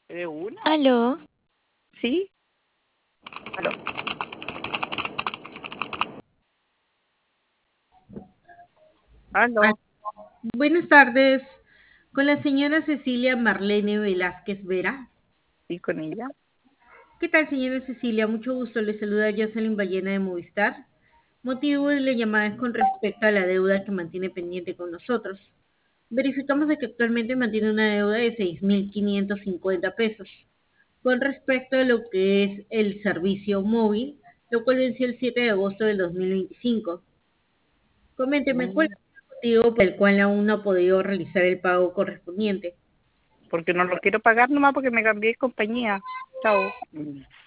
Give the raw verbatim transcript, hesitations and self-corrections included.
¿De una? Aló, ¿Sí? ¿Aló? Ah, ¿Aló? buenas tardes, con la señora Cecilia Marlene Velázquez Vera. ¿Sí con ella? ¿Qué tal, señora Cecilia? Mucho gusto. Le saluda Jocelyn Ballena de Movistar. Motivo de la llamada es con respecto a la deuda que mantiene pendiente con nosotros. Verificamos de que actualmente mantiene una deuda de seis mil quinientos cincuenta pesos. Con respecto a lo que es el servicio móvil, lo cual venció el siete de agosto del dos mil veinticinco. Coménteme, ¿cuál Mm, es el motivo por el cual aún no ha podido realizar el pago correspondiente? Porque no lo quiero pagar nomás porque me cambié de compañía. Chao. Mm.